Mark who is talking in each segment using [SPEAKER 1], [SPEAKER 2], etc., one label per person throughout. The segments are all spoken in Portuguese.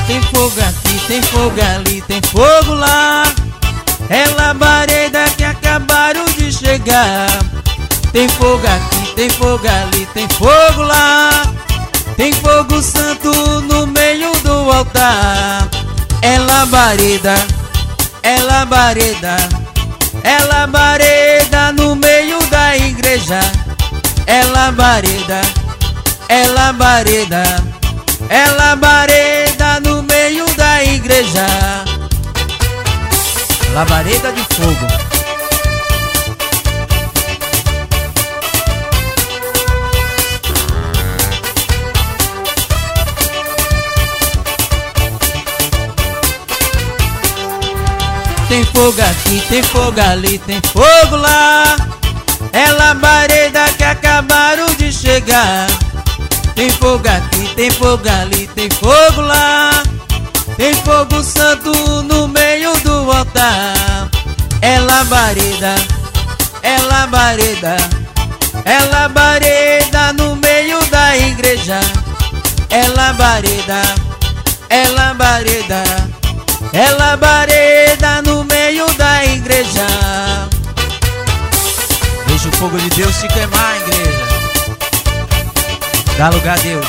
[SPEAKER 1] Tem fogo aqui, tem fogo ali, tem fogo lá. É labareda que acabaram de chegar. Tem fogo aqui, tem fogo ali, tem fogo lá. Tem fogo santo no meio do altar. É labareda, é labareda, é labareda no meio da igreja. É labareda, é labareda, é labareda no meio da igreja. Labareda de fogo. Tem fogo aqui, tem fogo ali, tem fogo lá. É labareda que acabaram de chegar. Tem fogo aqui, tem fogo ali, tem fogo lá. Tem fogo santo no meio do altar. É labareda, é labareda, é labareda no meio da igreja. É labareda, é labareda, é labareda no meio da igreja. Deixa o fogo de Deus se queimar, igreja. Dá lugar a Deus.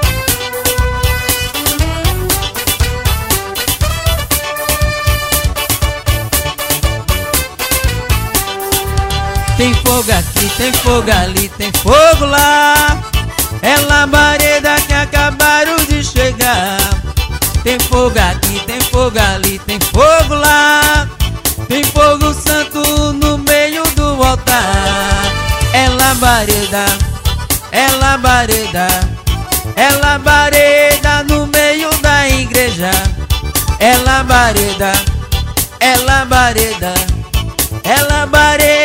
[SPEAKER 1] Tem fogo aqui, tem fogo ali, tem fogo lá. É labareda que acabaram de chegar. Tem fogo aqui, tem fogo ali, tem fogo lá. Tem fogo santo no meio do altar. É labareda, é labareda, é labareda no meio da igreja. É labareda, é labareda, é labareda